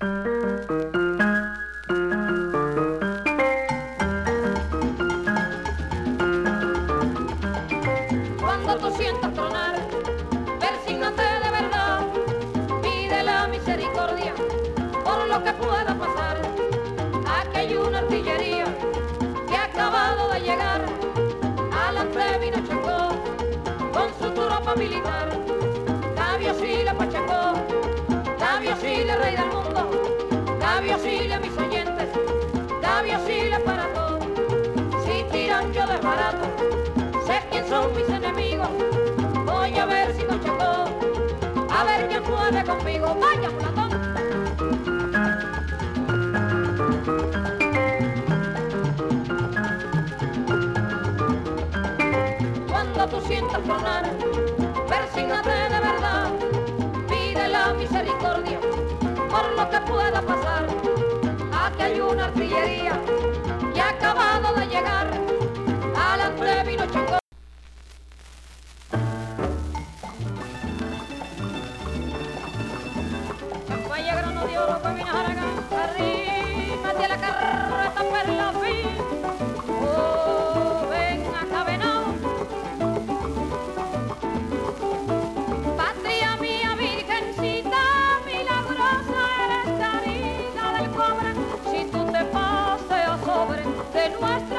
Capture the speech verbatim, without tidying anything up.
Cuando tú sientas tronar, persígnate de verdad, pide la misericordia por lo que pueda pasar. Aquí hay una artillería que ha acabado de llegar al Antrevino Chacó con su tropa militar. Gabio Siles Pachacó, Gabio Siles rey del mundo, Gabio Siles mis oyentes, Gabio Siles para todos. Si tiran yo desbarato, sé quién son mis enemigos, voy a ver si con Chacó, a ver quién puede conmigo. Vaya Platón. Cuando tú sientas tronar, persígnate de verdad, pide la misericordia por lo que pueda pasar. Aquí hay una artillería que ha acabado de llegar al Antrevino Chacó. Champaña grano de oro, Pamina Jaragán, arrímate a la carreta perla fin. Oh, ven acá, venado. Patria mía, virgencita milagrosa, eres carita del cobre. Si tú te paseas sobre de nuestra